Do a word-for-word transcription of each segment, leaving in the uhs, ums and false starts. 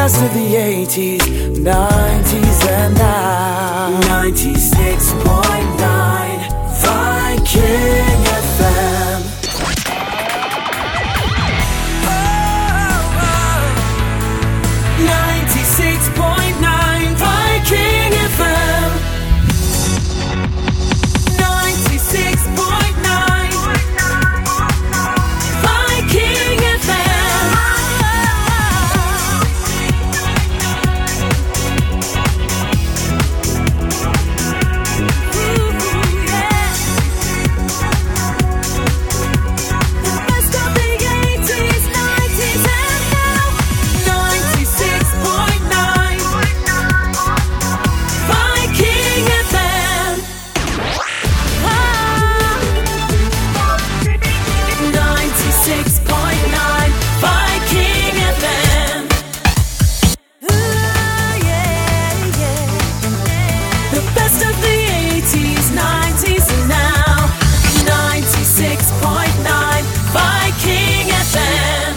best of the eighties, nineties and now. ninety-six point nine Viking F M. ninety-six point nine Viking F M. ninety-six point nine Viking F M. Ooh, yeah. The best of the eighties, nineties and now. ninety-six point nine Viking F M. ninety-six point nine Viking F M. Ooh, yeah, yeah. The best of the eighties, nineties and now. ninety-six point nine Viking F M.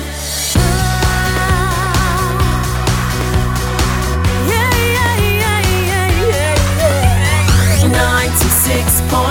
Yeah, yeah, yeah, yeah, yeah. ninety-six point nine